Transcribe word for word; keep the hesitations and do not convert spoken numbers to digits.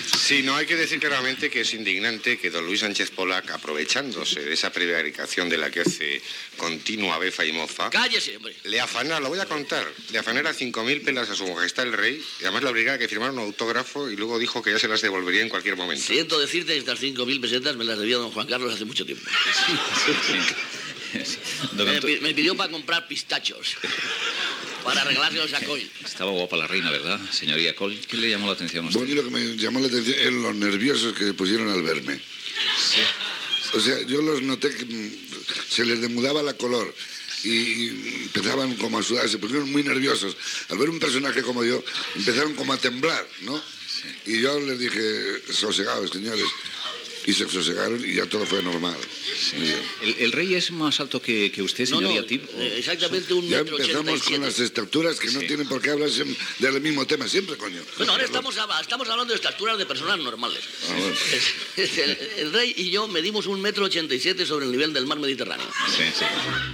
Sí, no, hay que decir claramente que es indignante que don Luis Sánchez Polac, aprovechándose de esa prevaricación de la que hace continua befa y mofa... ¡Cállese, hombre! Le afanara, lo voy a contar, le afanara cinco mil pelas a su majestad el rey y además le obligara a que firmara un autógrafo y luego dijo que ya se las devolvería en cualquier momento. Siento decirte que estas cinco mil pesetas me las debía don Juan Carlos hace mucho tiempo. Sí. Don Me, Anto- pi- me pidió para comprar pistachos. Para arreglárselos a Coll. Estaba guapa la reina, ¿verdad, señoría Cole? ¿Qué le llamó la atención a usted? Bueno, y lo que me llamó la atención es los nerviosos que se pusieron al verme. O sea, yo los noté que mm, se les demudaba la color y empezaban como a sudar, se pusieron muy nerviosos. Al ver un personaje como yo, empezaron como a temblar, ¿no? Y yo les dije, sosegados, señores. Y se sosegaron y ya todo fue normal. Sí. El, el rey es más alto que, que usted, No, no, señoría Tip. eh, exactamente un Ya metro ochenta y empezamos con las siete. estaturas que no Sí. tienen por qué hablar siem- del mismo tema siempre, coño. Bueno, ahora estamos, hab- estamos hablando de estaturas de personas normales. Ah, bueno. Es- es el, el rey y yo medimos un metro ochenta y siete sobre el nivel del mar Mediterráneo. Sí, sí.